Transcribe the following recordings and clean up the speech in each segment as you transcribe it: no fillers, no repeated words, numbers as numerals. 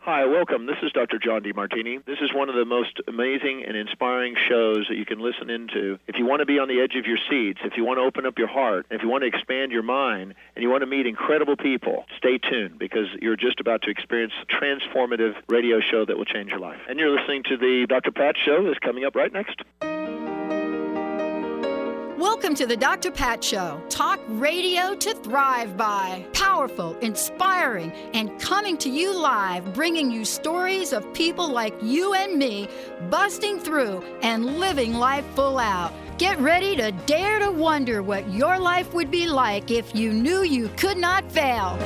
Hi, welcome. This is Dr. John DeMartini. This is one of the most amazing and inspiring shows that you can listen into. If you want to be on the edge of your seats, if you want to open up your heart, if you want to expand your mind, and you want to meet incredible people, stay tuned because you're just about to experience a transformative radio show that will change your life. And you're listening to the Dr. Pat Show that's coming up right next. Welcome to the Dr. Pat Show. Talk radio to thrive by. Powerful, inspiring, and coming to you live, bringing you stories of people like you and me, busting through and living life full out. Get ready to dare to wonder what your life would be like if you knew you could not fail.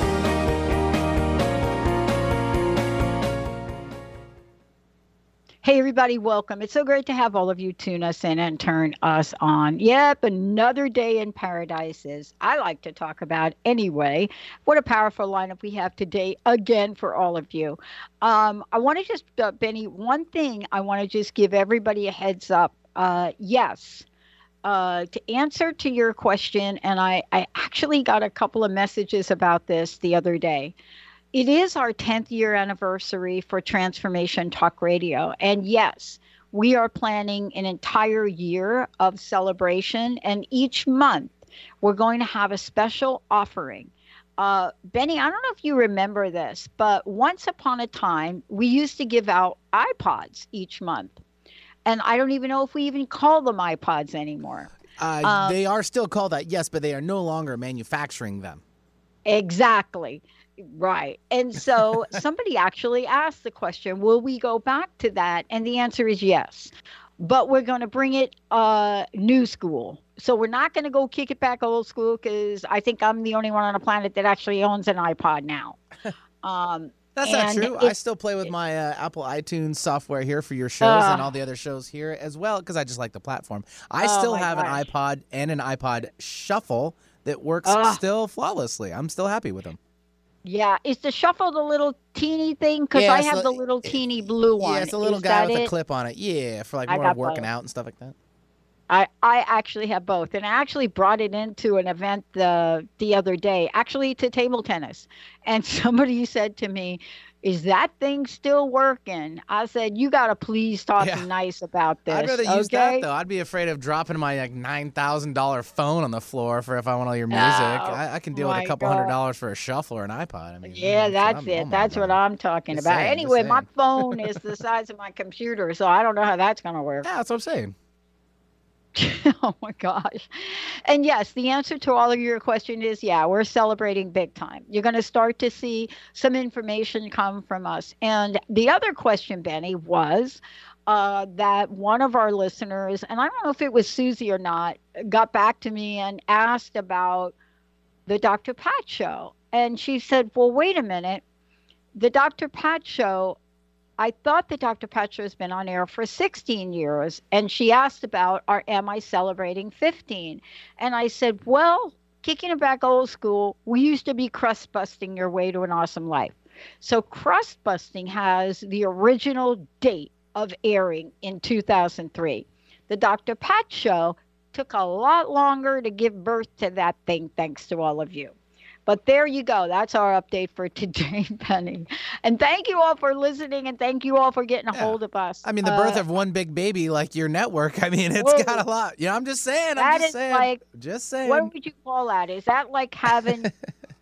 Hey, everybody, welcome. It's so great to have all of you tune us in and turn us on. Yep, another day in paradise, as I like to talk about anyway. What a powerful lineup we have today, again, for all of you. I want to just, Benny, one thing I want to just give everybody a heads up. Yes, to answer to your question, and I actually got a couple of messages about this the other day. It is our 10th year anniversary for Transformation Talk Radio. And yes, we are planning an entire year of celebration. And each month, we're going to have a special offering. Benny, I don't know if you remember this, but once upon a time, we used to give out iPods each month. And I don't even know if we even call them iPods anymore. They are still called that, yes, but they are no longer manufacturing them. Exactly. Right. And so somebody actually asked the question, will we go back to that? And the answer is yes. But we're going to bring it new school. So we're not going to go kick it back old school because I think I'm the only one on the planet that actually owns an iPod now. That's not true. I still play with my Apple iTunes software here for your shows and all the other shows here as well because I just like the platform. I still have an iPod and an iPod Shuffle that works still flawlessly. I'm still happy with them. Yeah, is the Shuffle the little teeny thing? Because I have the little teeny blue one. Yeah, it's a little guy with a clip on it. Yeah, for like more working out and stuff like that. I actually have both. And I actually brought it into an event the other day, actually to table tennis. And somebody said to me, is that thing still working? I said, you got to please talk nice about this. I'd rather use that, though. I'd be afraid of dropping my $9,000 phone on the floor for if I want all your music. I can deal with a couple $100 for a Shuffle or an iPod. I mean, that's it. That's what I'm talking about. Anyway, my phone is the size of my computer, so I don't know how that's going to work. Yeah, that's what I'm saying. Oh my gosh. And yes, the answer to all of your question is, we're celebrating big time. You're going to start to see some information come from us. And the other question, Benny, was that one of our listeners, and I don't know if it was Susie or not, got back to me and asked about the Dr. Pat Show. And she said, well, wait a minute. The Dr. Pat Show, I thought the Dr. Pat Show has been on air for 16 years, and she asked about, am I celebrating 15? And I said, well, kicking it back old school, we used to be crust busting your way to an awesome life. So crust busting has the original date of airing in 2003. The Dr. Pat Show took a lot longer to give birth to that thing, thanks to all of you. But there you go. That's our update for today, Penny. And thank you all for listening, and thank you all for getting a hold of us. I mean, the birth of one big baby like your network, I mean, it's got a lot. Yeah, I'm just saying. Just saying. What would you call that? Is that like having,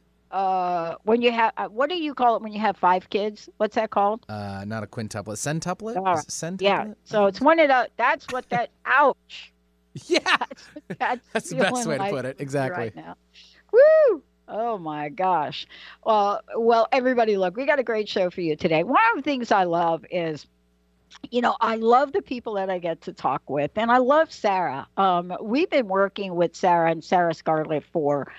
when you have, what do you call it when you have 5 kids? What's that called? Not a quintuplet. Centuplet? Centuplet? Yeah. So it's one of the, that's what that, ouch. Yeah. That's the best way to put it. Exactly. Right now. Woo! Oh, my gosh. Well, everybody, look, we got a great show for you today. One of the things I love is, I love the people that I get to talk with, and I love Sarah. We've been working with Sarah and Sarah Scarlett for,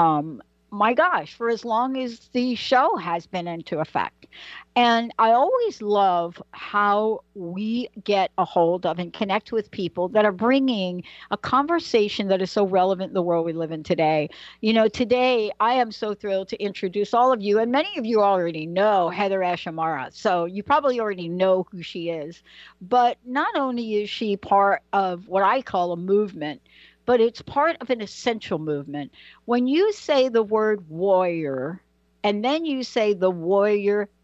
for as long as the show has been into effect. And I always love how we get a hold of and connect with people that are bringing a conversation that is so relevant in the world we live in today. Today I am so thrilled to introduce all of you, and many of you already know Heather Ashamara. So you probably already know who she is. But not only is she part of what I call a movement, but it's part of an essential movement. When you say the word warrior, and then you say the warrior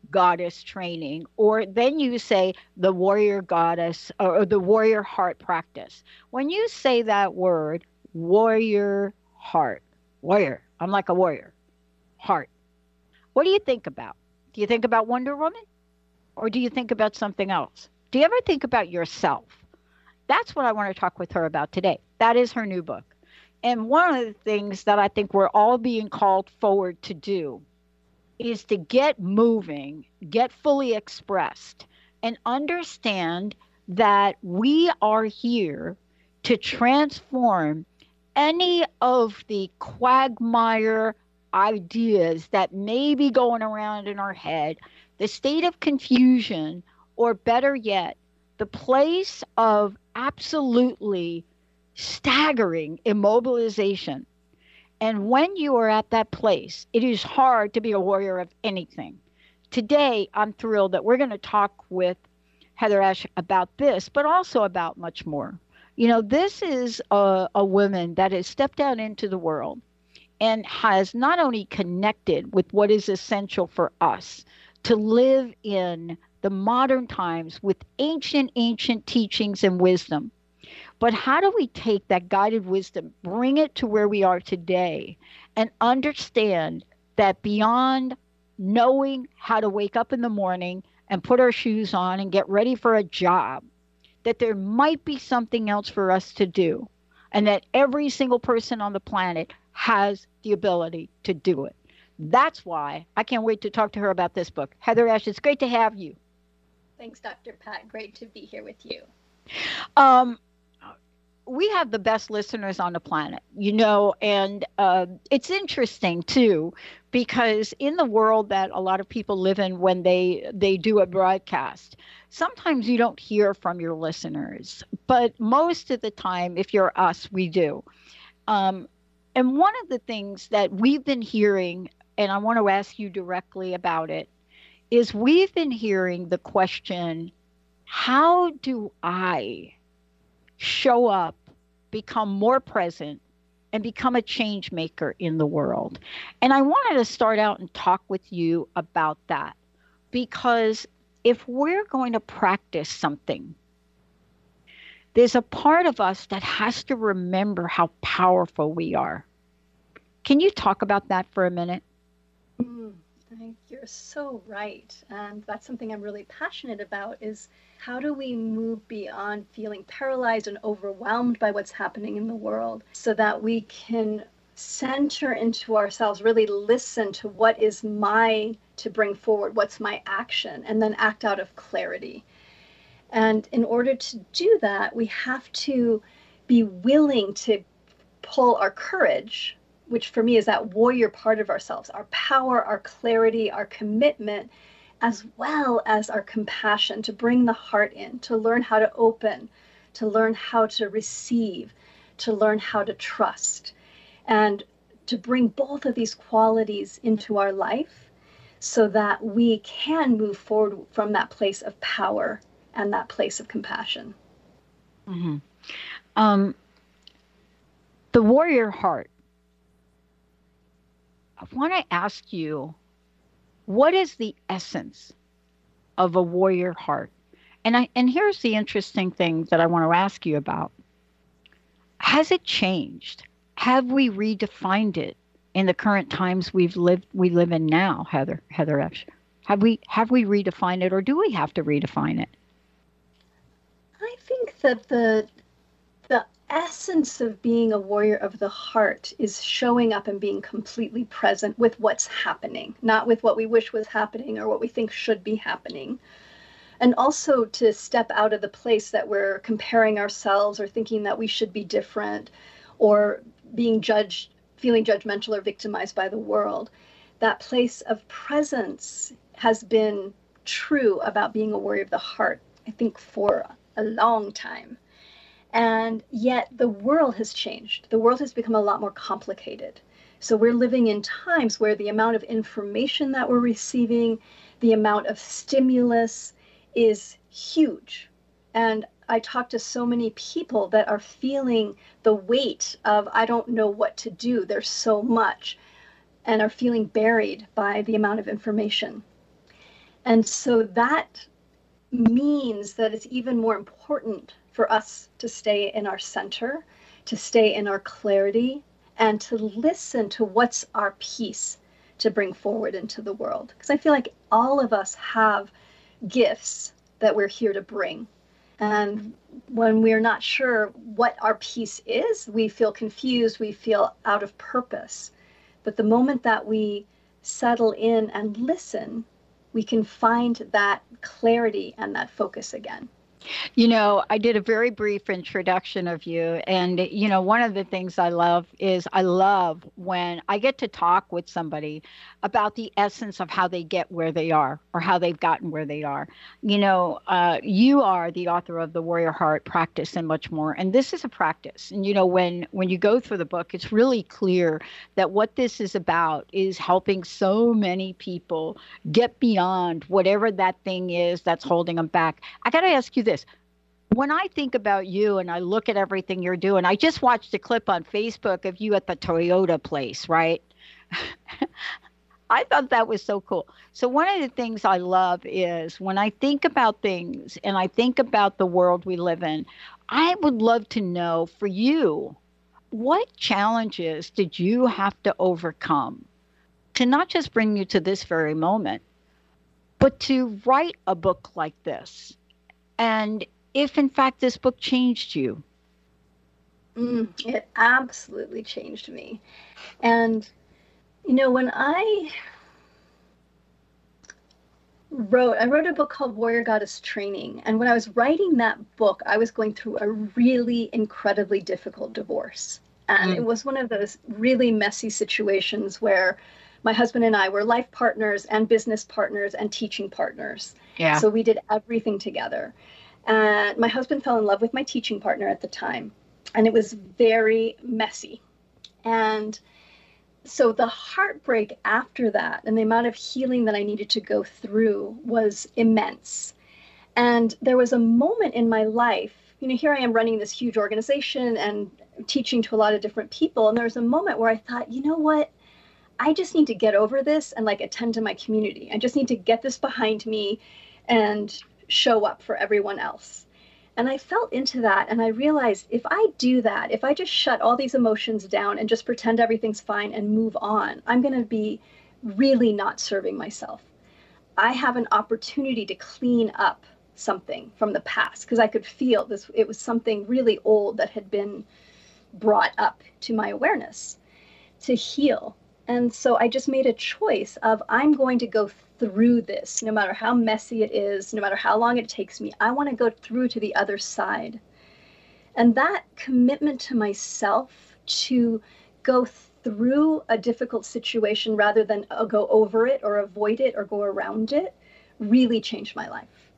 goddess training, or then you say the warrior goddess or the warrior heart practice. When you say that word, warrior heart, warrior, I'm like a warrior, heart, what do you think about? Do you think about Wonder Woman? Or do you think about something else? Do you ever think about yourself? That's what I want to talk with her about today. That is her new book. And one of the things that I think we're all being called forward to do is to get moving, get fully expressed, and understand that we are here to transform any of the quagmire ideas that may be going around in our head, the state of confusion, or better yet, the place of absolutely staggering immobilization. And when you are at that place, it is hard to be a warrior of anything. Today, I'm thrilled that we're going to talk with Heather Ash about this, but also about much more. You know, this is a woman that has stepped out into the world and has not only connected with what is essential for us to live in the modern times with ancient teachings and wisdom, but how do we take that guided wisdom, bring it to where we are today, and understand that beyond knowing how to wake up in the morning and put our shoes on and get ready for a job, that there might be something else for us to do, and that every single person on the planet has the ability to do it. That's why I can't wait to talk to her about this book. Heather Ash, it's great to have you. Thanks, Dr. Pat. Great to be here with you. We have the best listeners on the planet, you know, and it's interesting too, because in the world that a lot of people live in when they do a broadcast, sometimes you don't hear from your listeners, but most of the time, if you're us, we do. And one of the things that we've been hearing, and I want to ask you directly about it, is we've been hearing the question, how do I show up, become more present, and become a change maker in the world? And I wanted to start out and talk with you about that, because if we're going to practice something, there's a part of us that has to remember how powerful we are. Can you talk about that for a minute? You're so right. And that's something I'm really passionate about, is how do we move beyond feeling paralyzed and overwhelmed by what's happening in the world so that we can center into ourselves, really listen to what is mine to bring forward, what's my action, and then act out of clarity. And in order to do that, we have to be willing to pull our courage, which for me is that warrior part of ourselves, our power, our clarity, our commitment, as well as our compassion, to bring the heart in, to learn how to open, to learn how to receive, to learn how to trust, and to bring both of these qualities into our life so that we can move forward from that place of power and that place of compassion. Mm-hmm. The warrior heart. I want to ask you, what is the essence of a warrior heart? And here's the interesting thing that I want to ask you about. Has it changed? Have we redefined it in the current times we live in now, Heather Ash? Have we redefined it, or do we have to redefine it? I think that the essence of being a warrior of the heart is showing up and being completely present with what's happening, not with what we wish was happening or what we think should be happening. And also to step out of the place that we're comparing ourselves or thinking that we should be different or being judged, feeling judgmental or victimized by the world. That place of presence has been true about being a warrior of the heart, I think, for a long time. And yet the world has changed. The world has become a lot more complicated. So we're living in times where the amount of information that we're receiving, the amount of stimulus is huge. And I talk to so many people that are feeling the weight of, I don't know what to do. There's so much, and are feeling buried by the amount of information. And so that means that it's even more important for us to stay in our center, to stay in our clarity, and to listen to what's our piece to bring forward into the world. Because I feel like all of us have gifts that we're here to bring. And when we're not sure what our piece is, we feel confused, we feel out of purpose. But the moment that we settle in and listen, we can find that clarity and that focus again. You know, I did a very brief introduction of you. And, you know, one of the things I love is I love when I get to talk with somebody about the essence of how they get where they are or how they've gotten where they are. You know, you are the author of The Warrior Heart Practice and much more. And this is a practice. And, you know, when you go through the book, it's really clear that what this is about is helping so many people get beyond whatever that thing is that's holding them back. I got to ask you this. When I think about you and I look at everything you're doing, I just watched a clip on Facebook of you at the Toyota place, right? I thought that was so cool. So one of the things I love is when I think about things and I think about the world we live in, I would love to know for you, what challenges did you have to overcome to not just bring you to this very moment, but to write a book like this? And if in fact this book changed you? It absolutely changed me. And, you know, when I wrote a book called Warrior Goddess Training. And when I was writing that book, I was going through a really incredibly difficult divorce. And it was one of those really messy situations where my husband and I were life partners and business partners and teaching partners. Yeah. So we did everything together. And my husband fell in love with my teaching partner at the time. And it was very messy. And so the heartbreak after that and the amount of healing that I needed to go through was immense. And there was a moment in my life, you know, here I am running this huge organization and teaching to a lot of different people. And there was a moment where I thought, you know what? I just need to get over this and like attend to my community. I just need to get this behind me and show up for everyone else. And I felt into that and I realized if I do that, if I just shut all these emotions down and just pretend everything's fine and move on, I'm going to be really not serving myself. I have an opportunity to clean up something from the past because I could feel this. It was something really old that had been brought up to my awareness to heal. And so I just made a choice of I'm going to go through this, no matter how messy it is, no matter how long it takes me. I want to go through to the other side. And that commitment to myself to go through a difficult situation rather than go over it or avoid it or go around it really changed my life.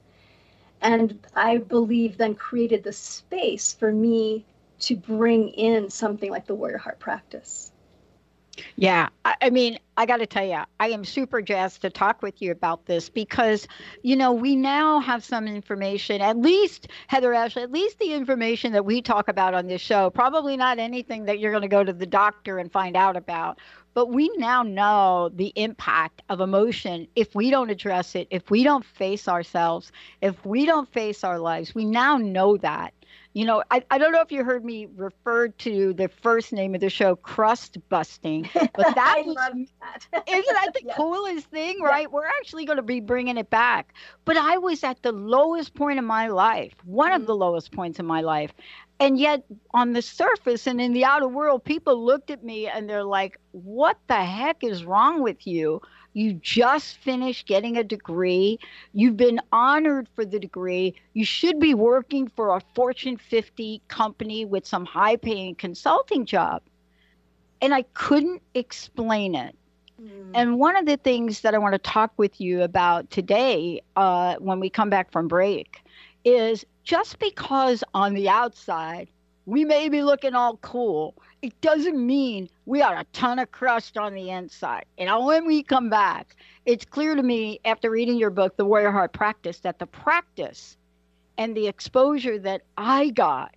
And I believe then created the space for me to bring in something like the Warrior Heart practice. Yeah, I mean, I got to tell you, I am super jazzed to talk with you about this because, you know, we now have some information, at least, Heather Ashley, at least the information that we talk about on this show, probably not anything that you're going to go to the doctor and find out about. But we now know the impact of emotion if we don't address it, if we don't face ourselves, if we don't face our lives. We now know that. You know, I don't know if you heard me refer to the first name of the show, crust busting, but that I love that. Isn't that the coolest thing, right? Yeah. We're actually going to be bringing it back. But I was at the lowest point in my life, one of the lowest points in my life. And yet on the surface and in the outer world, people looked at me and they're like, what the heck is wrong with you? You just finished getting a degree. You've been honored for the degree. You should be working for a Fortune 50 company with some high-paying consulting job. And I couldn't explain it. And one of the things that I want to talk with you about today when we come back from break is just because on the outside we may be looking all cool, it doesn't mean we are a ton of crust on the inside. And when we come back, it's clear to me after reading your book, The Warrior Heart Practice, that the practice and the exposure that I got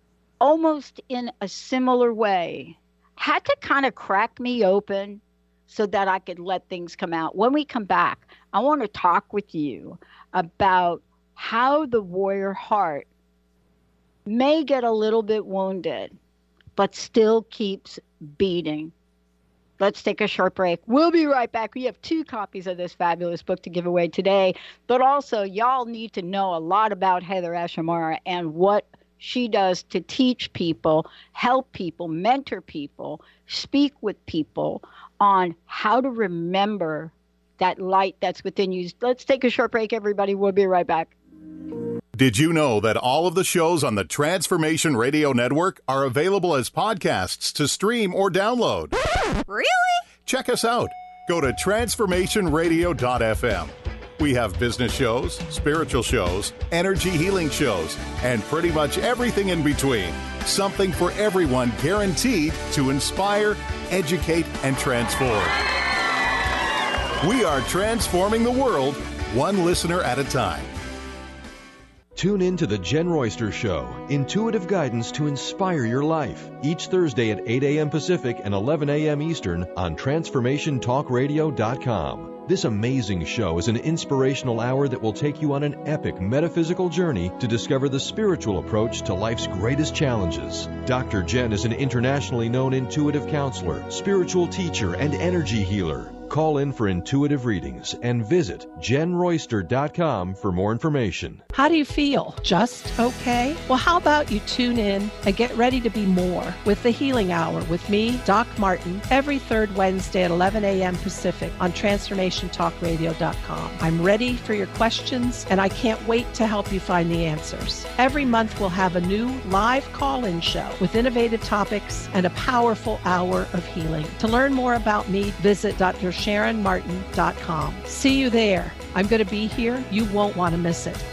almost in a similar way had to kind of crack me open so that I could let things come out. When we come back, I want to talk with you about how the warrior heart may get a little bit wounded, but still keeps beating. Let's take a short break. We'll be right back. We have 2 copies of this fabulous book to give away today, but also y'all need to know a lot about Heather Ash Amara and what she does to teach people, help people, mentor people, speak with people on how to remember that light that's within you. Let's take a short break, everybody. We'll be right back. Did you know that all of the shows on the Transformation Radio Network are available as podcasts to stream or download? Really? Check us out. Go to transformationradio.fm. We have business shows, spiritual shows, energy healing shows, and pretty much everything in between. Something for everyone, guaranteed to inspire, educate, and transform. We are transforming the world, one listener at a time. Tune in to The Jen Royster Show, intuitive guidance to inspire your life, each Thursday at 8 a.m. Pacific and 11 a.m. Eastern on TransformationTalkRadio.com. This amazing show is an inspirational hour that will take you on an epic metaphysical journey to discover the spiritual approach to life's greatest challenges. Dr. Jen is an internationally known intuitive counselor, spiritual teacher, and energy healer. Call in for intuitive readings and visit JenRoyster.com for more information. How do you feel? Just okay? Well, how about you tune in and get ready to be more with the Healing Hour with me, Doc Martin, every third Wednesday at 11 a.m. Pacific on TransformationTalkRadio.com. I'm ready for your questions, and I can't wait to help you find the answers. Every month we'll have a new live call-in show with innovative topics and a powerful hour of healing. To learn more about me, visit DrSharonMartin.com. See you there. I'm going to be here. You won't want to miss it.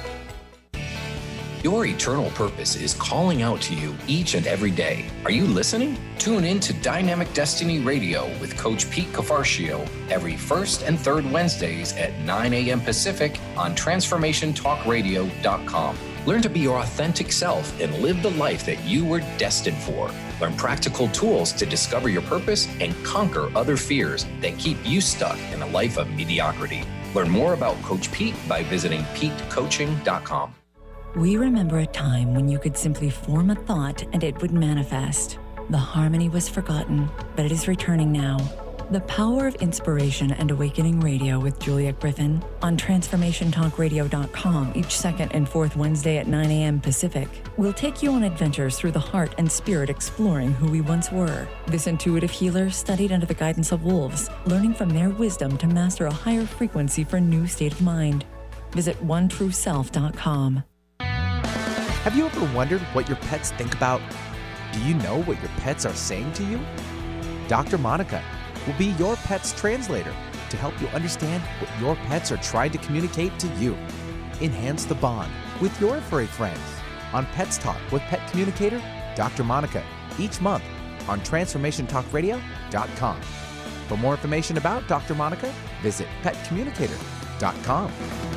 Your eternal purpose is calling out to you each and every day. Are you listening? Tune in to Dynamic Destiny Radio with Coach Pete Cafarcio every first and third Wednesdays at 9 a.m. Pacific on TransformationTalkRadio.com. Learn to be your authentic self and live the life that you were destined for. Learn practical tools to discover your purpose and conquer other fears that keep you stuck in a life of mediocrity. Learn more about Coach Pete by visiting PeteCoaching.com. We remember a time when you could simply form a thought and it would manifest. The harmony was forgotten, but it is returning now. The Power of Inspiration and Awakening Radio with Juliet Griffin on TransformationTalkRadio.com each second and fourth Wednesday at 9 a.m. Pacific. We'll take you on adventures through the heart and spirit, exploring who we once were. This intuitive healer studied under the guidance of wolves, learning from their wisdom to master a higher frequency for a new state of mind. Visit OneTrueSelf.com. Have you ever wondered what your pets think about? Do you know what your pets are saying to you? Dr. Monica will be your pet's translator to help you understand what your pets are trying to communicate to you. Enhance the bond with your furry friends on Pets Talk with Pet Communicator Dr. Monica each month on TransformationTalkRadio.com. For more information about Dr. Monica, visit PetCommunicator.com.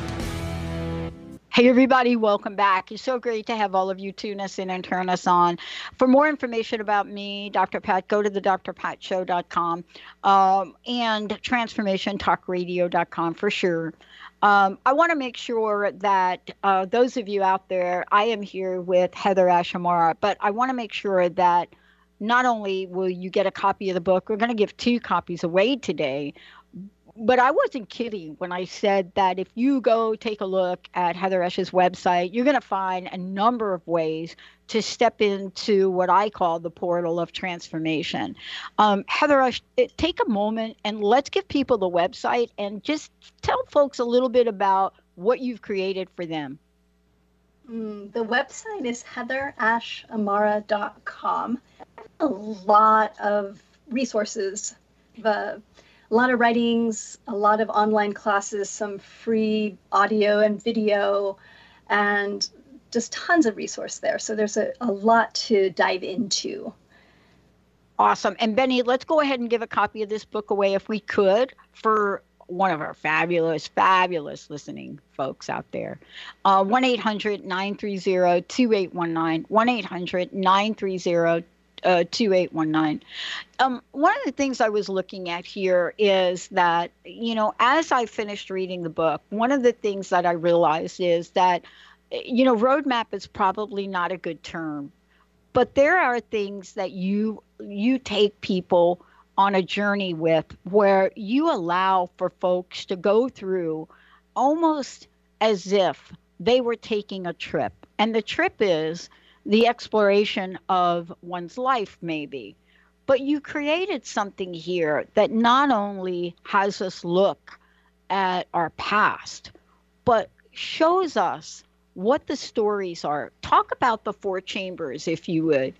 Hey, everybody, welcome back. It's so great to have all of you tune us in and turn us on. For more information about me, Dr. Pat, go to the drpatshow.com and transformationtalkradio.com for sure. I want to make sure that those of you out there, I am here with Heather Ash Amara, but I want to make sure that not only will you get a copy of the book, we're going to give 2 copies away today. But I wasn't kidding when I said that if you go take a look at Heather Ash's website, you're going to find a number of ways to step into what I call the portal of transformation. Heather Ash, take a moment and let's give people the website and just tell folks a little bit about what you've created for them. The website is heatherashamara.com. A lot of resources, a lot of writings, a lot of online classes, some free audio and video, and just tons of resource there. So there's a lot to dive into. Awesome. And Benny, let's go ahead and give a copy of this book away if we could for one of our fabulous, fabulous listening folks out there. 1-800-930-2819, 1-800-930 2819. One of the things I was looking at here is that, as I finished reading the book, one of the things that I realized is that, roadmap is probably not a good term, but there are things that you take people on a journey with, where you allow for folks to go through almost as if they were taking a trip. And the trip is the exploration of one's life, maybe. But you created something here that not only has us look at our past, but shows us what the stories are. Talk about the 4 chambers, if you would.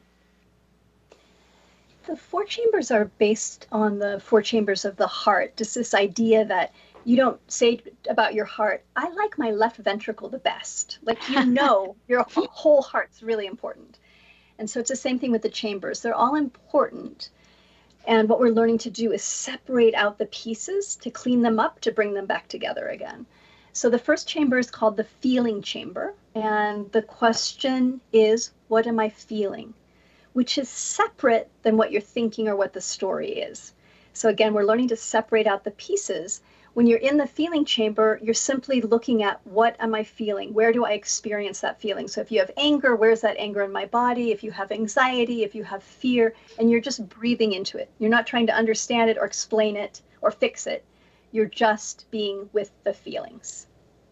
The 4 chambers are based on the 4 chambers of the heart, just this idea that you don't say about your heart, I like my left ventricle the best. Like, your whole heart's really important. And so it's the same thing with the chambers. They're all important. And what we're learning to do is separate out the pieces to clean them up, to bring them back together again. So the first chamber is called the feeling chamber. And the question is, what am I feeling? Which is separate than what you're thinking or what the story is. So again, we're learning to separate out the pieces. When you're in the feeling chamber, you're simply looking at, what am I feeling? Where do I experience that feeling? So if you have anger, where's that anger in my body? If you have anxiety, if you have fear, and you're just breathing into it. You're not trying to understand it or explain it or fix it. You're just being with the feelings.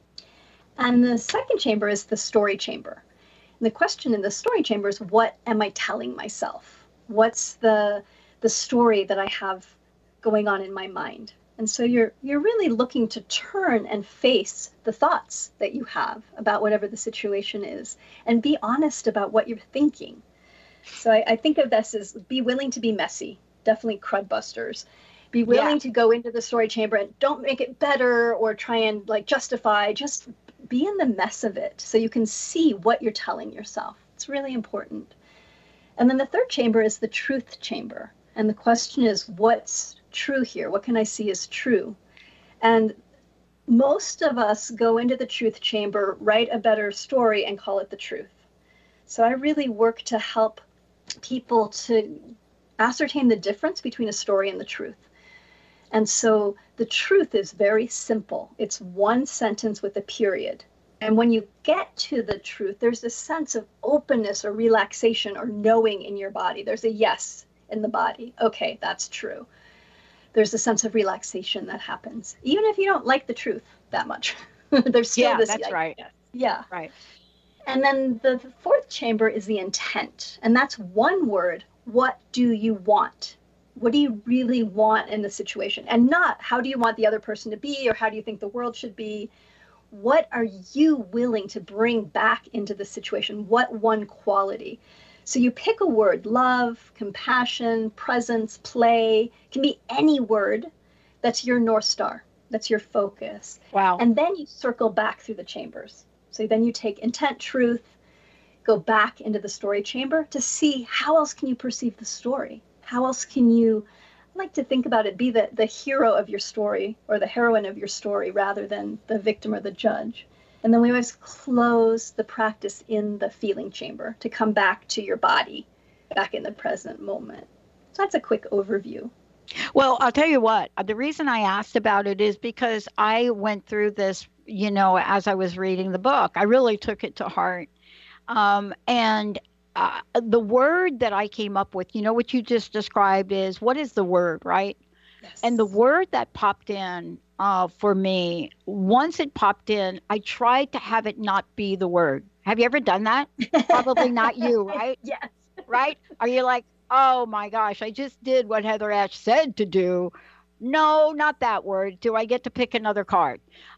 And the second chamber is the story chamber. And the question in the story chamber is, what am I telling myself? What's the story that I have going on in my mind? And so you're really looking to turn and face the thoughts that you have about whatever the situation is, and be honest about what you're thinking. So I think of this as, be willing to be messy, definitely crud busters. Be willing to go into the story chamber and don't make it better or try and justify, just be in the mess of it so you can see what you're telling yourself. It's really important. And then the third chamber is the truth chamber. And the question is, what's true here? What can I see as true? And most of us go into the truth chamber, write a better story, and call it the truth. So I really work to help people to ascertain the difference between a story and the truth. And so the truth is very simple. It's one sentence with a period. And when you get to the truth, there's a sense of openness or relaxation or knowing in your body. There's a yes in the body. Okay, that's true. There's a sense of relaxation that happens, even if you don't like the truth that much. There's still this. That's right. Yes. Yeah. Right. And then the fourth chamber is the intent. And that's one word. What do you want? What do you really want in the situation? And not how do you want the other person to be, or how do you think the world should be? What are you willing to bring back into the situation? What one quality? So you pick a word: love, compassion, presence, play. It can be any word that's your North Star, that's your focus. Wow. And then you circle back through the chambers. So then you take intent, truth, go back into the story chamber to see how else can you perceive the story? How else can you, I like to think about it, be the hero of your story or the heroine of your story rather than the victim or the judge. And then we always close the practice in the feeling chamber to come back to your body, back in the present moment. So that's a quick overview. Well, I'll tell you what, the reason I asked about it is because I went through this, as I was reading the book. I really took it to heart. And the word that I came up with, what you just described is, what is the word, right? Yes. And the word that popped in for me, once it popped in, I tried to have it not be the word. Have you ever done that? Probably not you, right? Yes. Right? Are you like, oh my gosh, I just did what Heather Ashe said to do. No, not that word. Do I get to pick another card?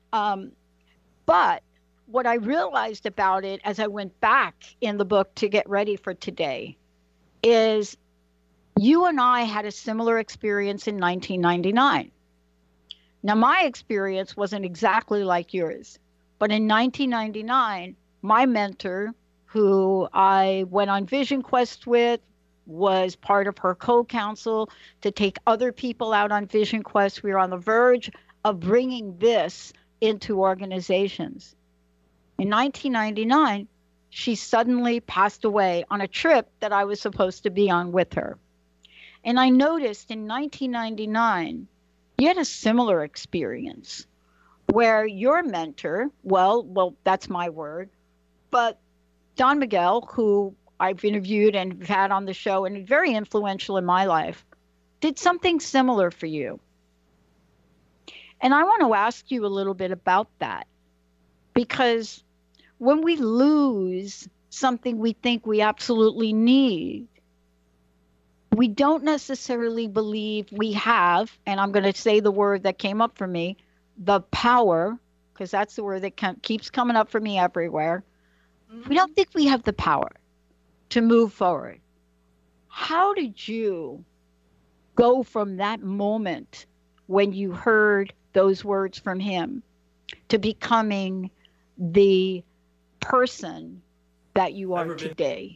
But what I realized about it as I went back in the book to get ready for today is you and I had a similar experience in 1999. Now, my experience wasn't exactly like yours, but in 1999, my mentor, who I went on Vision Quest with, was part of her co-counsel to take other people out on Vision Quest. We were on the verge of bringing this into organizations. In 1999, she suddenly passed away on a trip that I was supposed to be on with her. And I noticed in 1999, you had a similar experience where your mentor, well, that's my word, but Don Miguel, who I've interviewed and had on the show and very influential in my life, did something similar for you. And I want to ask you a little bit about that, because when we lose something we think we absolutely need, we don't necessarily believe we have, and I'm going to say the word that came up for me, the power, because that's the word that keeps coming up for me everywhere. We don't think we have the power to move forward. How did you go from that moment when you heard those words from him to becoming the person that you are today?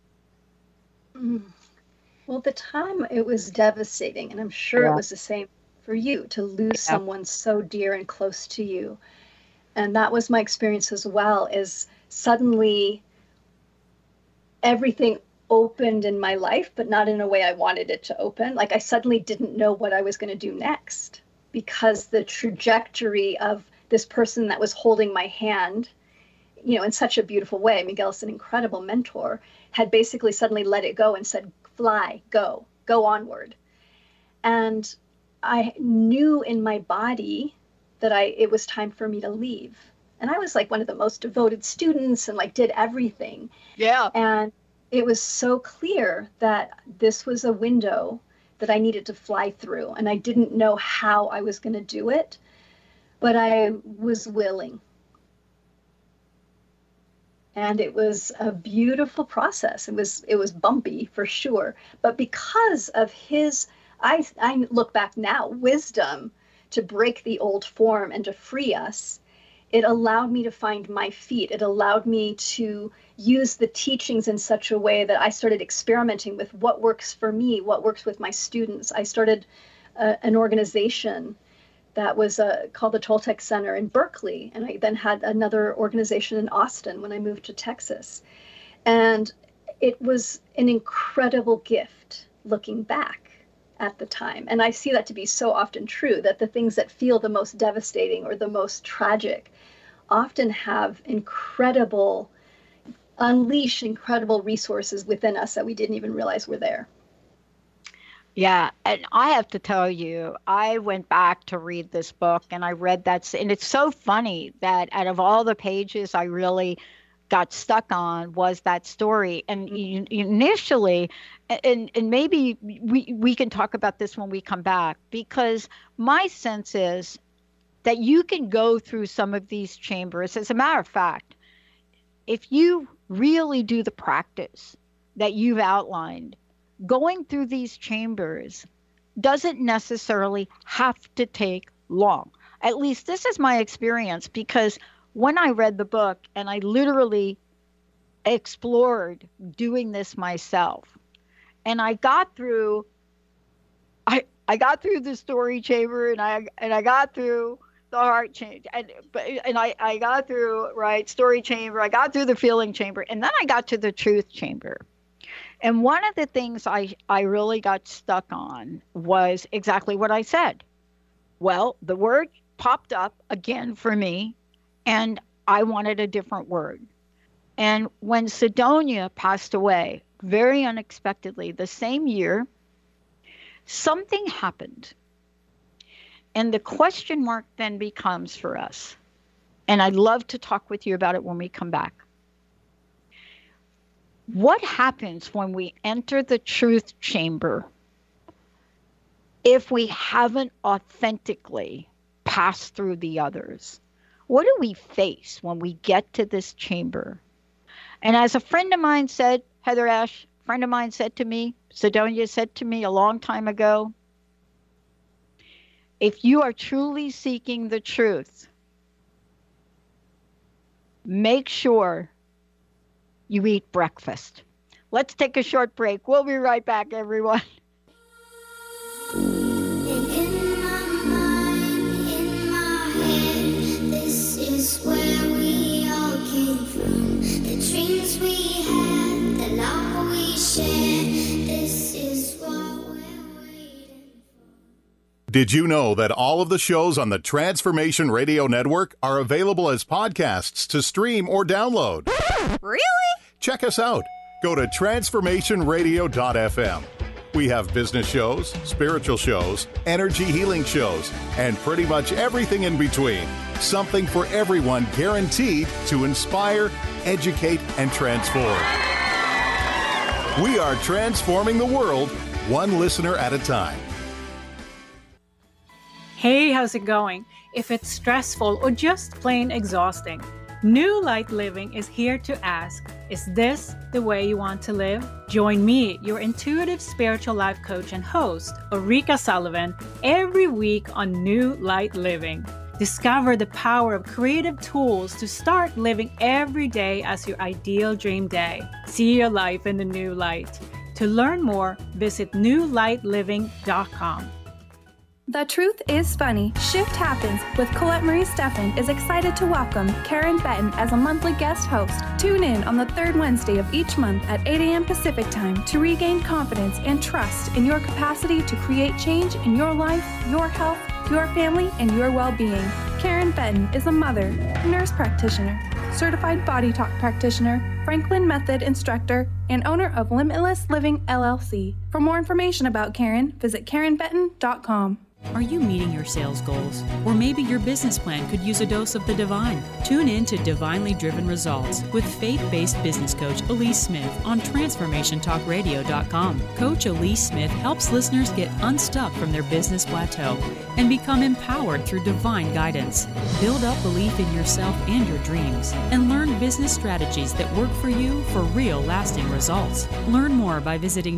Well, at the time it was devastating, and I'm sure it was the same for you to lose someone so dear and close to you. And that was my experience as well, is suddenly everything opened in my life, but not in a way I wanted it to open. Like I suddenly didn't know what I was going to do next, because the trajectory of this person that was holding my hand, you know, in such a beautiful way, Miguel's an incredible mentor, had basically suddenly let it go and said, fly, go onward. And I knew in my body that it was time for me to leave. And I was like one of the most devoted students and like did everything. Yeah. And it was so clear that this was a window that I needed to fly through. And I didn't know how I was going to do it, but I was willing. And it was a beautiful process. It was bumpy for sure. But because of his, I look back now, wisdom to break the old form and to free us, it allowed me to find my feet. It allowed me to use the teachings in such a way that I started experimenting with what works for me, what works with my students. I started an organization that was called the Toltec Center in Berkeley. And I then had another organization in Austin when I moved to Texas. And it was an incredible gift looking back at the time. And I see that to be so often true, that the things that feel the most devastating or the most tragic often have unleash incredible resources within us that we didn't even realize were there. Yeah, and I have to tell you, I went back to read this book and I read that, and it's so funny that out of all the pages I really got stuck on was that story. And initially, and maybe we can talk about this when we come back, because my sense is that you can go through some of these chambers. As a matter of fact, if you really do the practice that you've outlined, going through these chambers doesn't necessarily have to take long. At least this is my experience, because when I read the book and I literally explored doing this myself, and I got through I got through the story chamber, and I got through the heart chamber, and I got through story chamber, I got through the feeling chamber, and then I got to the truth chamber. And one of the things I really got stuck on was exactly what I said. Well, the word popped up again for me, and I wanted a different word. And when Sidonia passed away, very unexpectedly, the same year, something happened. And the question mark then becomes for us, and I'd love to talk with you about it when we come back. What happens when we enter the truth chamber if we haven't authentically passed through the others? What do we face when we get to this chamber? And as a friend of mine said, Heather Ash, a friend of mine said to me, Sidonia said to me a long time ago, if you are truly seeking the truth, make sure you eat breakfast. Let's take a short break. We'll be right back, everyone. This is where we all came from. The dreams Did you know that all of the shows on the Transformation Radio Network are available as podcasts to stream or download? Really? Check us out. Go to transformationradio.fm. We have business shows, spiritual shows, energy healing shows, and pretty much everything in between. Something for everyone, guaranteed to inspire, educate, and transform. We are transforming the world, one listener at a time. Hey, how's it going? If it's stressful or just plain exhausting, New Light Living is here to ask, is this the way you want to live? Join me, your intuitive spiritual life coach and host, Ulrika Sullivan, every week on New Light Living. Discover the power of creative tools to start living every day as your ideal dream day. See your life in the new light. To learn more, visit newlightliving.com. The Truth is Funny. Shift Happens with Colette Marie Steffen is excited to welcome Karen Benton as a monthly guest host. Tune in on the third Wednesday of each month at 8 a.m. Pacific Time to regain confidence and trust in your capacity to create change in your life, your health, your family, and your well-being. Karen Benton is a mother, nurse practitioner, certified body talk practitioner, Franklin Method instructor, and owner of Limitless Living LLC. For more information about Karen, visit KarenBenton.com. Are you meeting your sales goals? Or maybe your business plan could use a dose of the divine. Tune in to Divinely Driven Results with faith-based business coach Elise Smith on TransformationTalkRadio.com. Coach Elise Smith helps listeners get unstuck from their business plateau and become empowered through divine guidance. Build up belief in yourself and your dreams, and learn business strategies that work for you for real lasting results. Learn more by visiting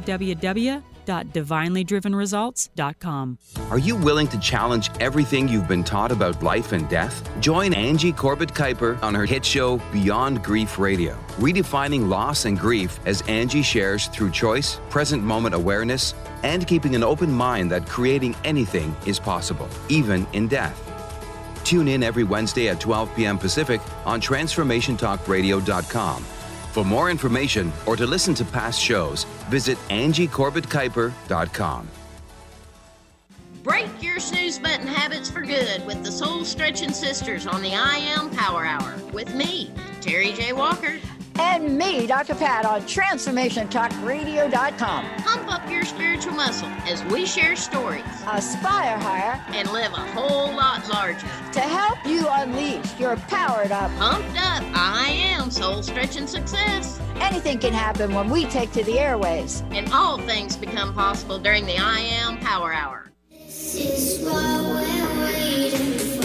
www.divinelydrivenresults.com. Are you willing to challenge everything you've been taught about life and death? Join Angie Corbett-Kuiper on her hit show Beyond Grief Radio, redefining loss and grief as Angie shares through choice, present moment awareness, and keeping an open mind that creating anything is possible, even in death. Tune in every Wednesday at 12 p.m. Pacific on TransformationTalkRadio.com. For more information or to listen to past shows, visit AngieCorbettKuiper.com. Break your snooze button habits for good with the Soul Stretching Sisters on the I Am Power Hour with me, Terry J. Walker. And me, Dr. Pat, on TransformationTalkRadio.com. Pump up your spiritual muscle as we share stories. Aspire higher. And live a whole lot larger. To help you unleash your powered up, pumped up, I Am Soul Stretching Success. Anything can happen when we take to the airways. And all things become possible during the I Am Power Hour. This is what we're waiting for.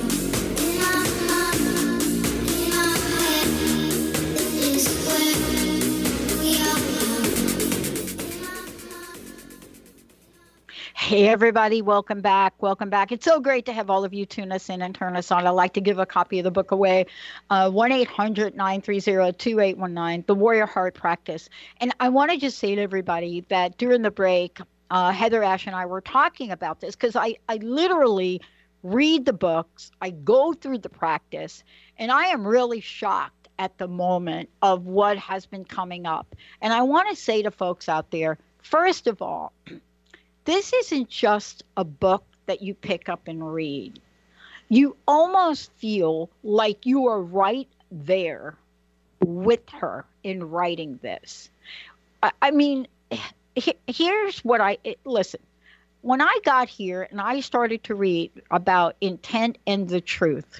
Hey, everybody. Welcome back. Welcome back. It's so great to have all of you tune us in and turn us on. I'd like to give a copy of the book away. 1-800-930-2819, The Warrior Heart Practice. And I want to just say to everybody that during the break, Heather Ash and I were talking about this because I literally read the books. I go through the practice, and I am really shocked at the moment of what has been coming up. And I want to say to folks out there, first of all, this isn't just a book that you pick up and read. You almost feel like you are right there with her in writing this. I mean, here's what listen, when I got here and I started to read about intent and the truth,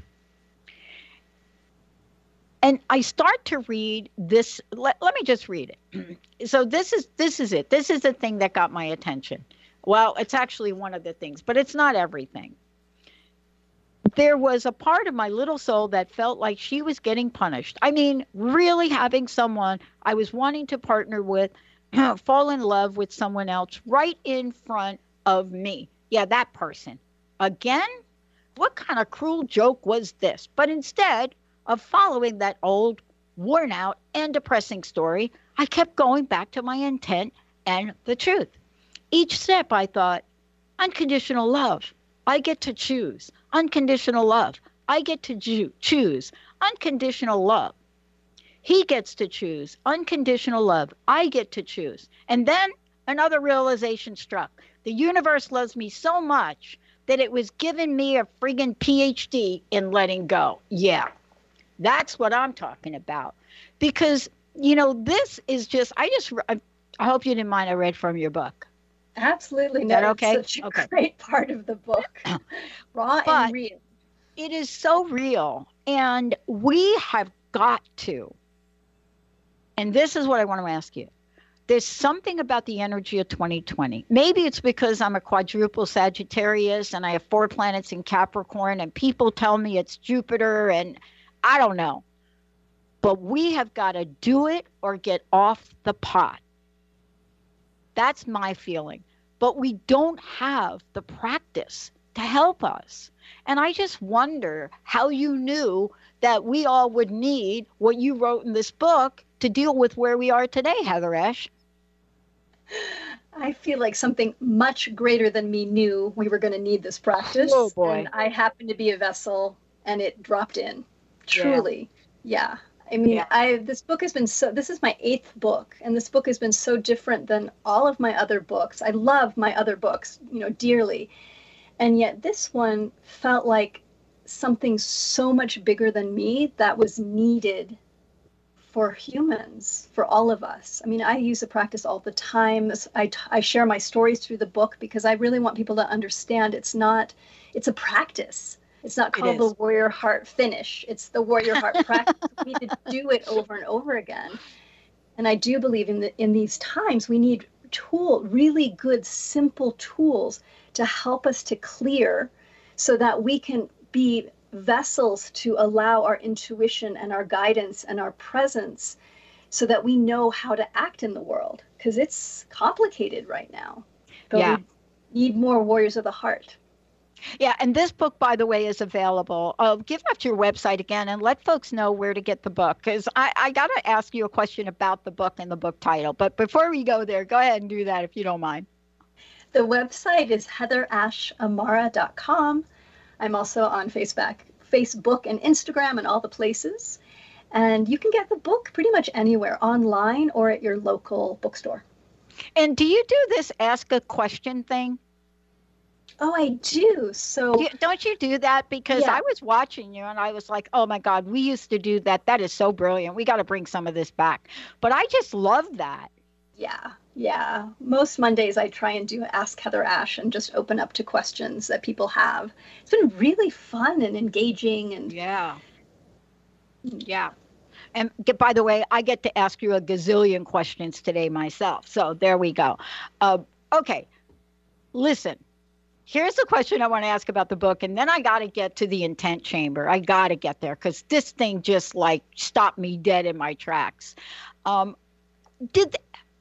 and I start to read this, let me just read it. So this is it. This is the thing that got my attention. Well, it's actually one of the things, but it's not everything. There was a part of my little soul that felt like she was getting punished. I mean, really having someone I was wanting to partner with fall in love with someone else right in front of me. Yeah, that person. Again? What kind of cruel joke was this? But instead of following that old, worn out, and depressing story, I kept going back to my intent and the truth. Each step I thought, unconditional love, I get to choose. Unconditional love, I get to choose. Unconditional love. He gets to choose. Unconditional love. I get to choose. And then another realization struck. The universe loves me so much that it was giving me a friggin' PhD in letting go. Yeah, that's what I'm talking about. Because, this is just, I hope you didn't mind I read from your book. Absolutely. Is that okay? It's such a great part of the book. Raw and real. It is so real. And we have got to. And this is what I want to ask you. There's something about the energy of 2020. Maybe it's because I'm a quadruple Sagittarius and I have 4 planets in Capricorn and people tell me it's Jupiter and I don't know. But we have got to do it or get off the pot. That's my feeling. But we don't have the practice to help us. And I just wonder how you knew that we all would need what you wrote in this book to deal with where we are today, Heather Ash. I feel like something much greater than me knew we were going to need this practice. Oh, boy. And I happened to be a vessel and it dropped in. Truly. Yeah. I mean, this book has been this is my 8th book, and this book has been so different than all of my other books. I love my other books, dearly. And yet this one felt like something so much bigger than me that was needed for humans, for all of us. I mean, I use the practice all the time. I share my stories through the book because I really want people to understand it's a practice. It's not called the Warrior Heart Finish. It's the Warrior Heart practice. We need to do it over and over again. And I do believe in these times, we need really good, simple tools to help us to clear so that we can be vessels to allow our intuition and our guidance and our presence so that we know how to act in the world, because it's complicated right now. But we need more warriors of the heart. Yeah, and this book, by the way, is available. Give out your website again and let folks know where to get the book, because I got to ask you a question about the book and the book title. But before we go there, go ahead and do that if you don't mind. The website is heatherashamara.com. I'm also on Facebook and Instagram and all the places. And you can get the book pretty much anywhere, online or at your local bookstore. And do you do this ask a question thing? Oh, I do. So don't you do that? Because I was watching you and I was like, oh my God, we used to do that. That is so brilliant. We got to bring some of this back. But I just love that. Yeah. Most Mondays I try and do Ask Heather Ash and just open up to questions that people have. It's been really fun and engaging. And Yeah. And by the way, I get to ask you a gazillion questions today myself. So there we go. Okay. Listen. Here's the question I want to ask about the book, and then I got to get to the intent chamber. I got to get there because this thing just stopped me dead in my tracks. Did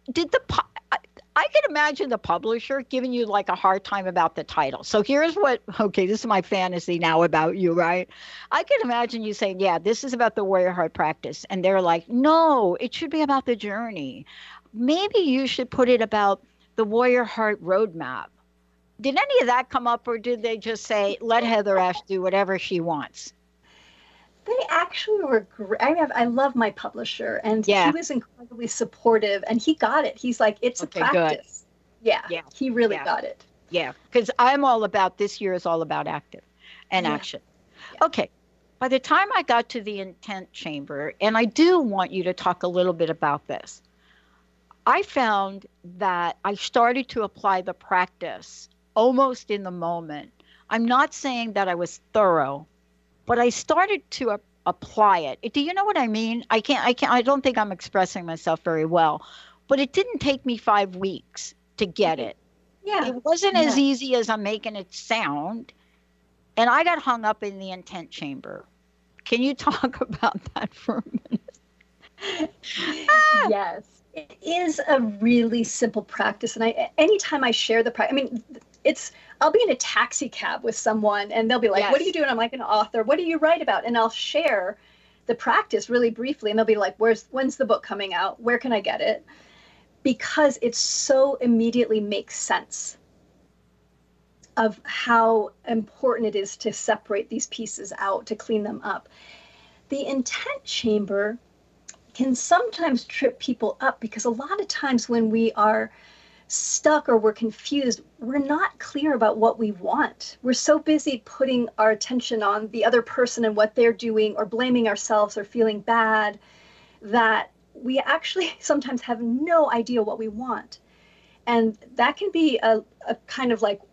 I can imagine the publisher giving you a hard time about the title. So here's this is my fantasy now about you, right? I can imagine you saying, yeah, this is about the Warrior Heart practice. And they're like, no, it should be about the journey. Maybe you should put it about the Warrior Heart roadmap. Did any of that come up, or did they just say, let Heather Ash do whatever she wants? They actually were great. I love my publisher, and he was incredibly supportive, and he got it. He's like, it's a practice. Good. Yeah, he really got it. Yeah, because I'm all about, this year is all about active and action. Yeah. Okay, by the time I got to the intent chamber, and I do want you to talk a little bit about this, I found that I started to apply the practice almost in the moment. I'm not saying that I was thorough, but I started to apply it. Do you know what I mean? I don't think I'm expressing myself very well, but it didn't take me 5 weeks to get it. Yeah. It wasn't as easy as I'm making it sound. And I got hung up in the intent chamber. Can you talk about that for a minute? Yes. It is a really simple practice. And anytime I share the practice, I'll be in a taxi cab with someone and they'll be like, what are you doing? I'm like, an author. What do you write about? And I'll share the practice really briefly. And they'll be like, when's the book coming out? Where can I get it? Because it so immediately makes sense of how important it is to separate these pieces out, to clean them up. The intent chamber can sometimes trip people up, because a lot of times when we are stuck or we're confused, we're not clear about what we want. We're so busy putting our attention on the other person and what they're doing, or blaming ourselves or feeling bad, that we actually sometimes have no idea what we want. And that can be a kind of like,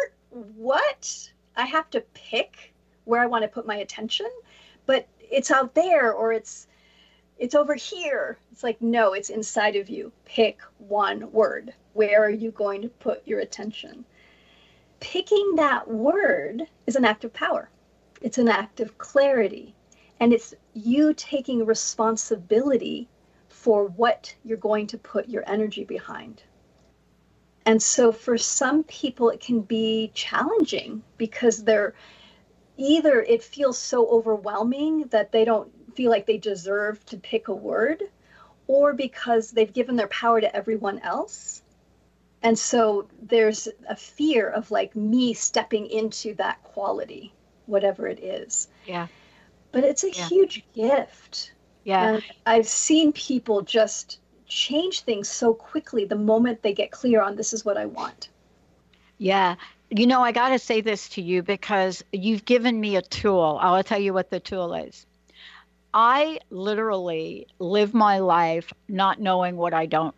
what? I have to pick where I want to put my attention, but it's out there, or it's over here. It's like, no, it's inside of you. Pick one word. Where are you going to put your attention? Picking that word is an act of power. It's an act of clarity. And it's you taking responsibility for what you're going to put your energy behind. And so for some people, it can be challenging, because either it feels so overwhelming that they don't feel like they deserve to pick a word, or because they've given their power to everyone else. And so there's a fear of like me stepping into that quality, whatever it is. Yeah. But it's a huge gift. Yeah. And I've seen people just change things so quickly the moment they get clear on, this is what I want. Yeah. You know, I got to say this to you, because you've given me a tool. I'll tell you what the tool is. I literally live my life not knowing what I don't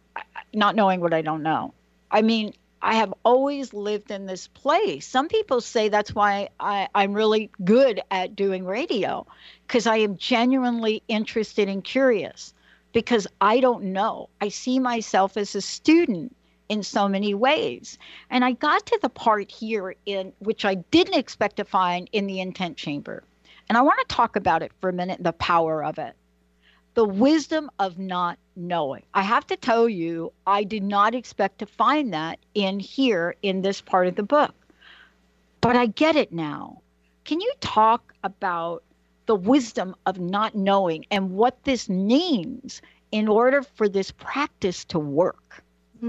know. I mean, I have always lived in this place. Some people say that's why I'm really good at doing radio, because I am genuinely interested and curious, because I don't know. I see myself as a student in so many ways. And I got to the part here in which I didn't expect to find in the intent chamber. And I want to talk about it for a minute, the power of it. The wisdom of not knowing. I have to tell you, I did not expect to find that in here in this part of the book. But I get it now. Can you talk about the wisdom of not knowing and what this means in order for this practice to work?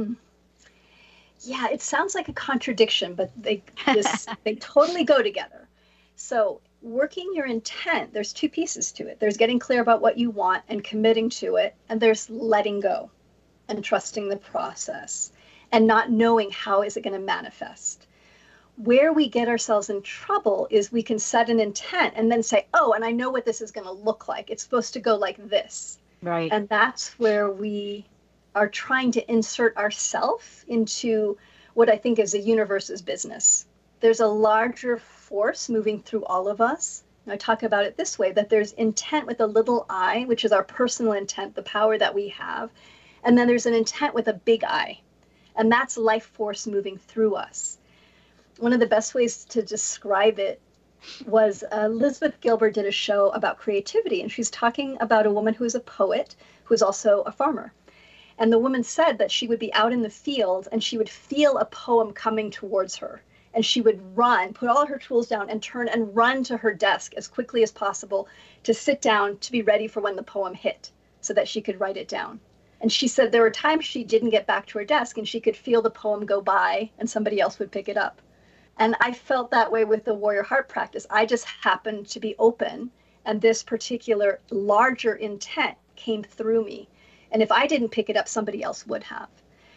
Yeah, it sounds like a contradiction, but they totally go together. So working your intent, there's two pieces to it. There's getting clear about what you want and committing to it, and there's letting go and trusting the process and not knowing how is it going to manifest. Where we get ourselves in trouble is we can set an intent and then say, oh, and I know what this is going to look like. It's supposed to go like this. Right. And that's where we are trying to insert ourselves into what I think is the universe's business. There's a larger force moving through all of us. And I talk about it this way, that there's intent with a little I, which is our personal intent, the power that we have. And then there's an intent with a big I. And that's life force moving through us. One of the best ways to describe it was Elizabeth Gilbert did a show about creativity. And she's talking about a woman who is a poet, who is also a farmer. And the woman said that she would be out in the field and she would feel a poem coming towards her. And she would run, put all her tools down and turn and run to her desk as quickly as possible to sit down to be ready for when the poem hit so that she could write it down. And she said there were times she didn't get back to her desk and she could feel the poem go by and somebody else would pick it up. And I felt that way with the Warrior Heart practice. I just happened to be open, and this particular larger intent came through me. And if I didn't pick it up, somebody else would have.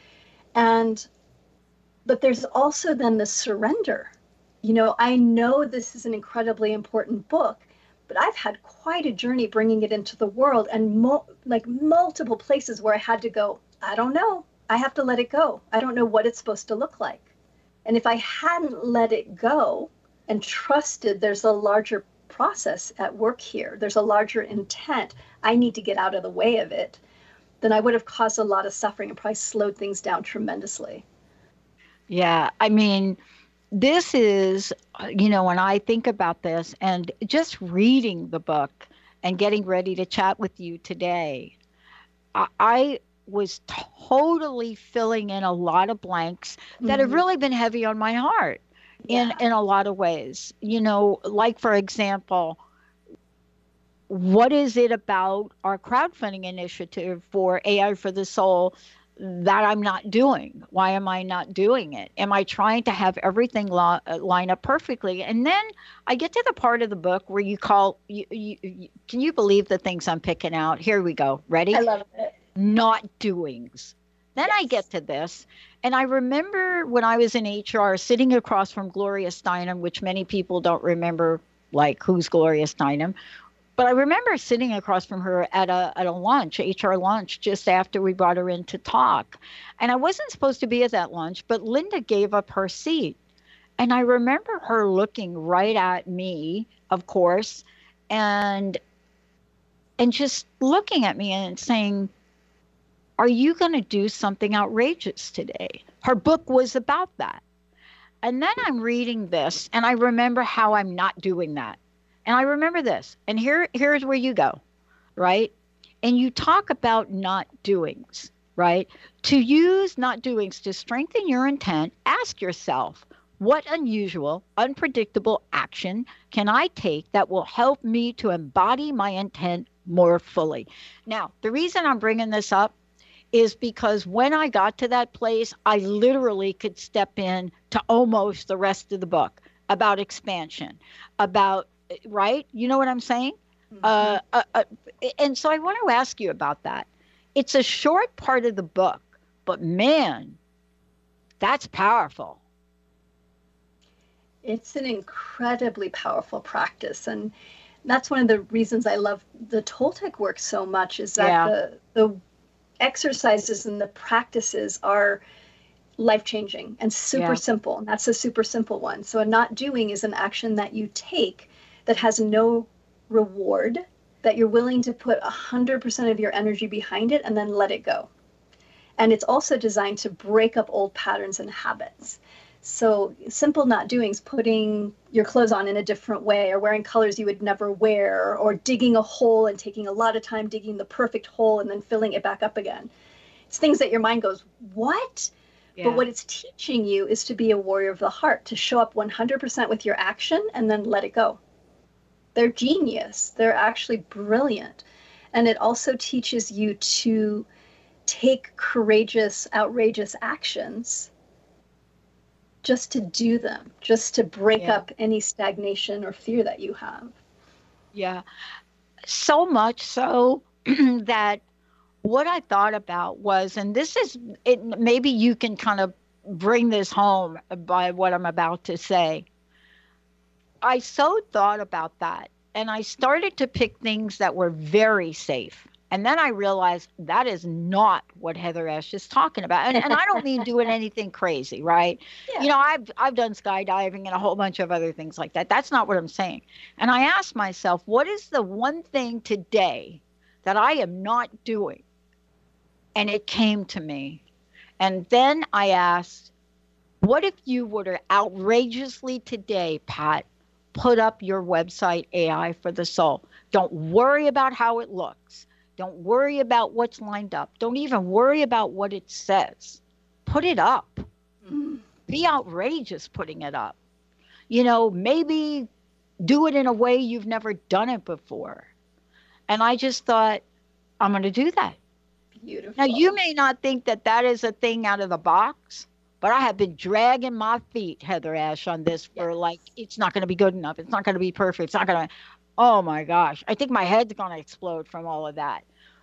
But there's also then the surrender. You know, I know this is an incredibly important book, but I've had quite a journey bringing it into the world, and multiple places where I had to go, I don't know. I have to let it go. I don't know what it's supposed to look like. And if I hadn't let it go and trusted there's a larger process at work here, there's a larger intent, I need to get out of the way of it, then I would have caused a lot of suffering and probably slowed things down tremendously. Yeah, I mean, this is, you know, when I think about this and just reading the book and getting ready to chat with you today, I was totally filling in a lot of blanks that have really been heavy on my heart in a lot of ways. You know, like, for example, what is it about our crowdfunding initiative for AI for the Soul that I'm not doing? Why am I not doing it? Am I trying to have everything line up perfectly? And then I get to the part of the book where you call, can you believe the things I'm picking out? Here we go. Ready? I love it. Not doings. Then I get to this, and I remember when I was in HR sitting across from Gloria Steinem, which many people don't remember, like, who's Gloria Steinem? But I remember sitting across from her at a lunch, HR lunch, just after we brought her in to talk. And I wasn't supposed to be at that lunch, but Linda gave up her seat. And I remember her looking right at me, of course, and just looking at me and saying, are you going to do something outrageous today? Her book was about that. And then I'm reading this, and I remember how I'm not doing that. And I remember this, and here's where you go, right? And you talk about not doings, right? To use not doings to strengthen your intent, ask yourself, what unusual, unpredictable action can I take that will help me to embody my intent more fully? Now, the reason I'm bringing this up is because when I got to that place, I literally could step in to almost the rest of the book about expansion, about, right? You know what I'm saying? Mm-hmm. And so I want to ask you about that. It's a short part of the book, but man, that's powerful. It's an incredibly powerful practice. And that's one of the reasons I love the Toltec work so much, is that the exercises and the practices are life-changing and super simple. And that's a super simple one. So a not doing is an action that you take that has no reward, that you're willing to put 100% of your energy behind it and then let it go. And it's also designed to break up old patterns and habits. So simple not doings, putting your clothes on in a different way, or wearing colors you would never wear, or digging a hole and taking a lot of time digging the perfect hole and then filling it back up again. It's things that your mind goes, what? Yeah. But what it's teaching you is to be a warrior of the heart, to show up 100% with your action and then let it go. They're genius. They're actually brilliant. And it also teaches you to take courageous, outrageous actions, just to do them, just to break up any stagnation or fear that you have. Yeah. So much so that what I thought about was, and this is, it, maybe you can kind of bring this home by what I'm about to say. I so thought about that, and I started to pick things that were very safe. And then I realized that is not what Heather Ash is talking about. And I don't mean doing anything crazy, right? Yeah. You know, I've done skydiving and a whole bunch of other things like that. That's not what I'm saying. And I asked myself, what is the one thing today that I am not doing? And it came to me. And then I asked, what if you were to outrageously today, Pat, put up your website, AI for the Soul? Don't worry about how it looks. Don't worry about what's lined up. Don't even worry about what it says. Put it up. Be outrageous putting it up. You know, maybe do it in a way you've never done it before. And I just thought, I'm going to do that. Beautiful. Now, you may not think that that is a thing out of the box, but I have been dragging my feet, Heather Ash, on this for like, it's not going to be good enough. It's not going to be perfect. It's not going to. Oh my gosh, I think my head's going to explode from all of that.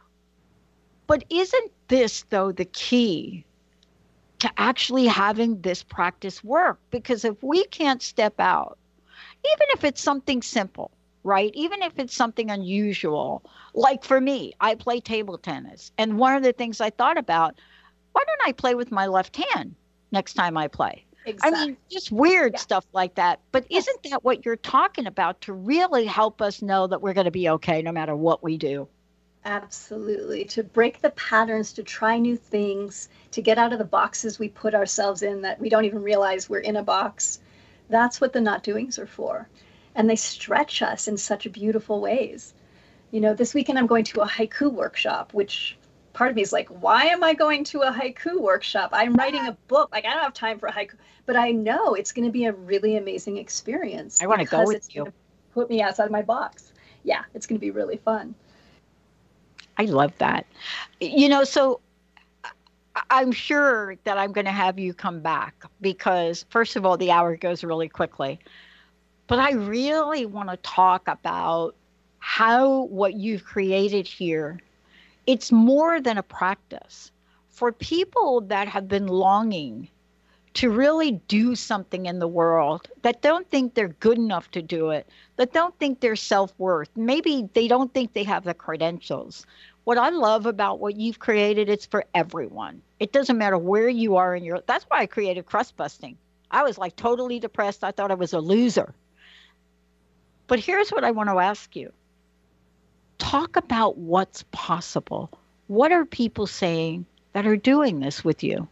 But isn't this, though, the key to actually having this practice work? Because if we can't step out, even if it's something simple, right? Even if it's something unusual, like for me, I play table tennis. And one of the things I thought about, why don't I play with my left hand next time I play? Exactly. I mean, just weird stuff like that. But isn't that what you're talking about, to really help us know that we're going to be okay no matter what we do? Absolutely. To break the patterns, to try new things, to get out of the boxes we put ourselves in that we don't even realize we're in a box. That's what the not doings are for. And they stretch us in such beautiful ways. You know, this weekend I'm going to a haiku workshop, which part of me is like, why am I going to a haiku workshop? I'm writing a book. Like, I don't have time for a haiku. But I know it's going to be a really amazing experience. I want to go with you. Put me outside of my box. Yeah, it's going to be really fun. I love that. You know, so I'm sure that I'm going to have you come back because, first of all, the hour goes really quickly. But I really want to talk about how what you've created here, it's more than a practice. For people that have been longing to really do something in the world, that don't think they're good enough to do it, that don't think they're self-worth, maybe they don't think they have the credentials. What I love about what you've created, it's for everyone. It doesn't matter where you are in your, that's why I created Crust Busting. I was like totally depressed. I thought I was a loser. But here's what I want to ask you. Talk about what's possible. What are people saying that are doing this with you?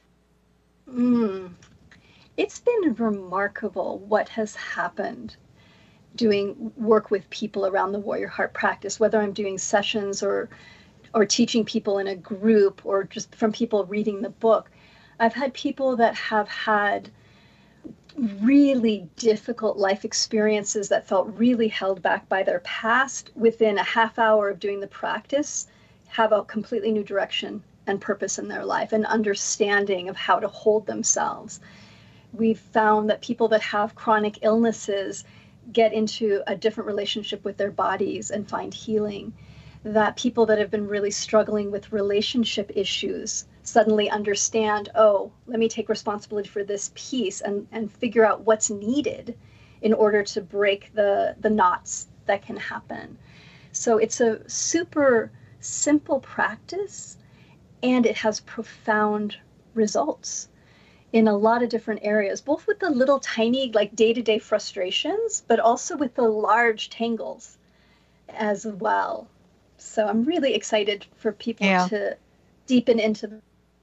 It's been remarkable what has happened doing work with people around the Warrior Heart practice, whether I'm doing sessions or teaching people in a group or just from people reading the book. I've had people that have had really difficult life experiences that felt really held back by their past. Within a half hour of doing the practice, have a completely new direction and purpose in their life, and understanding of how to hold themselves. We've found that people that have chronic illnesses get into a different relationship with their bodies and find healing. That people that have been really struggling with relationship issues suddenly understand, oh, let me take responsibility for this piece and figure out what's needed in order to break the knots that can happen. So it's a super simple practice, and it has profound results in a lot of different areas, both with the little tiny like day-to-day frustrations, but also with the large tangles as well. So I'm really excited for people to deepen into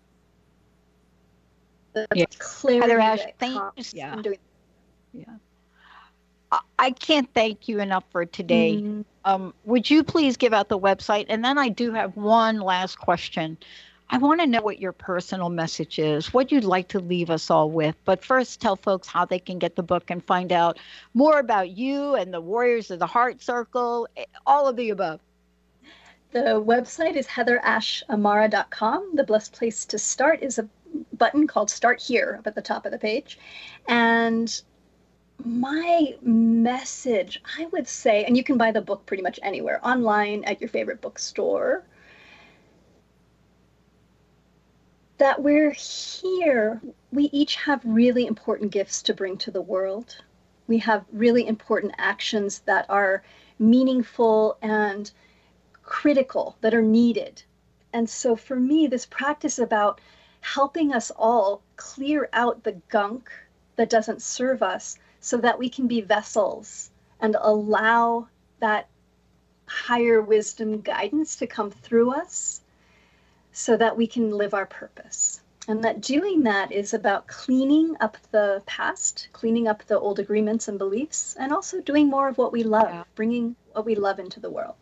the clarity. Heather Ash, thanks. I can't thank you enough for today. Would you please give out the website? And then I do have one last question. I want to know what your personal message is, what you'd like to leave us all with. But first, tell folks how they can get the book and find out more about you and the Warriors of the Heart Circle, all of the above. The website is heatherashamara.com. The best place to start is a button called Start Here up at the top of the page. And my message, I would say, and you can buy the book pretty much anywhere, online, at your favorite bookstore, that we're here. We each have really important gifts to bring to the world. We have really important actions that are meaningful and critical, that are needed. And so for me, this practice about helping us all clear out the gunk that doesn't serve us so that we can be vessels and allow that higher wisdom guidance to come through us so that we can live our purpose. And that doing that is about cleaning up the past, cleaning up the old agreements and beliefs, and also doing more of what we love, bringing what we love into the world.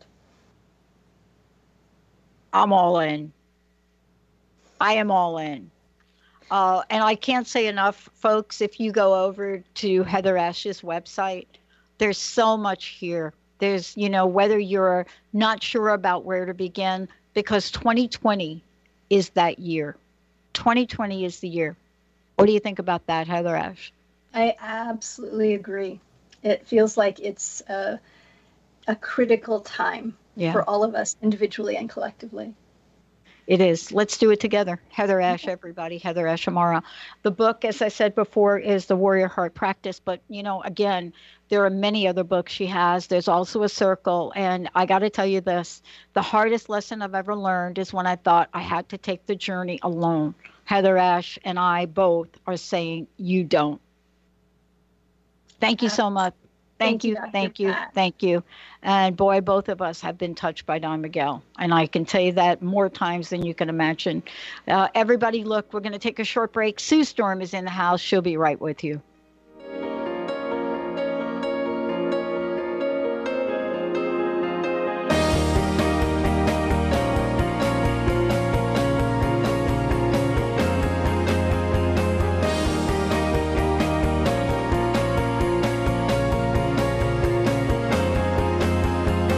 I'm all in. I am all in. And I can't say enough, folks, if you go over to Heather Ash's website, there's so much here. There's, whether you're not sure about where to begin, because 2020 is that year. 2020 is the year. What do you think about that, Heather Ash? I absolutely agree. It feels like it's a critical time for all of us individually and collectively. It is. Let's do it together. Heather Ash, everybody. Heather Ash Amara. The book, as I said before, is The Warrior Heart Practice. But, again, there are many other books she has. There's also a circle. And I got to tell you this. The hardest lesson I've ever learned is when I thought I had to take the journey alone. Heather Ash and I both are saying, you don't. Thank you so much. Thank you. And boy, both of us have been touched by Don Miguel. And I can tell you that more times than you can imagine. Everybody, look, we're going to take a short break. Sue Storm is in the house. She'll be right with you.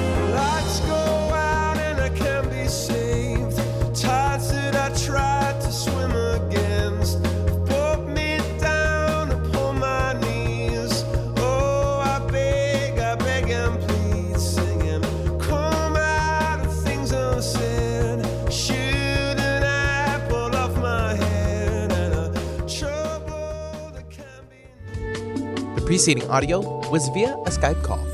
Lights go out and I can be saved. Tides that I tried to preceding audio was via a Skype call.